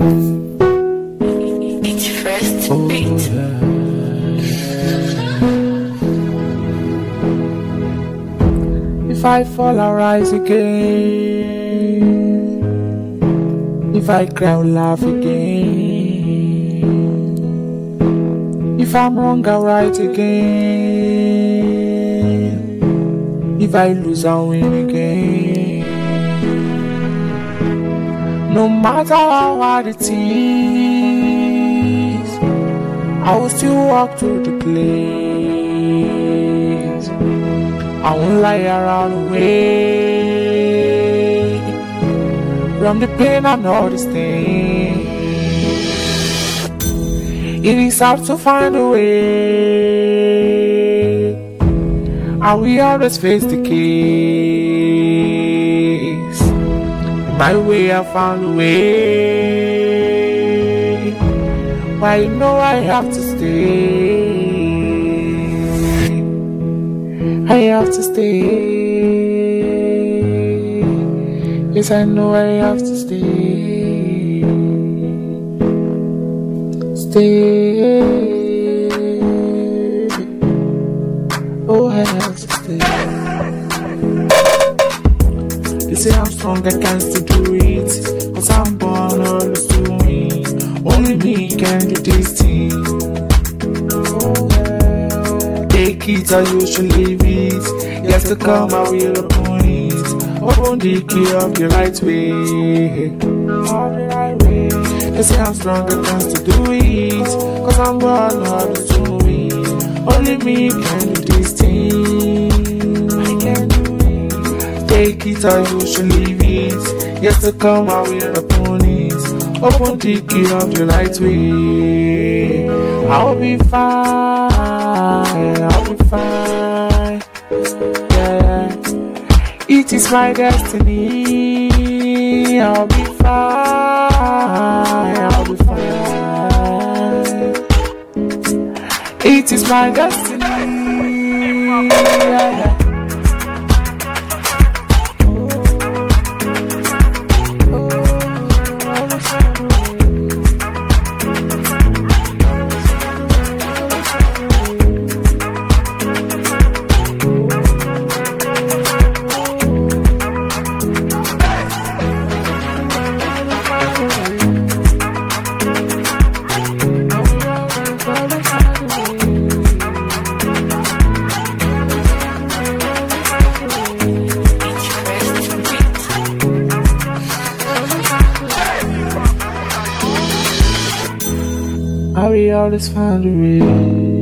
It's first beat. If I fall, I'll rise again. If I cry, I'll laugh again. If I'm wrong, I'll right again. If I lose, I'll win again. No matter how hard it is, I will still walk through the place. I won't lie around the way. From the pain I know this thing. It is hard to find a way, and we always face the case. My way I found a way. Why you know I have to stay. I have to stay. Yes, I know I have to stay. Stay. Oh, I have to stay. They say I'm strong, I can still do it. Cause I'm born always doing. Only me can do this thing. Take it or you should leave it. Yes to come, I will open it. Open the key of the right way. They say I'm strong, I can still do it. Cause I'm born always doing. Only me can do this thing. I can do it. Take it or you should leave it. Yes to come, I will open it. Open the key of the right way. I'll be fine. I'll be fine. Yeah. It is my destiny. I'll be fine. I'll be fine. It is my destiny. Yeah. I will always find a way.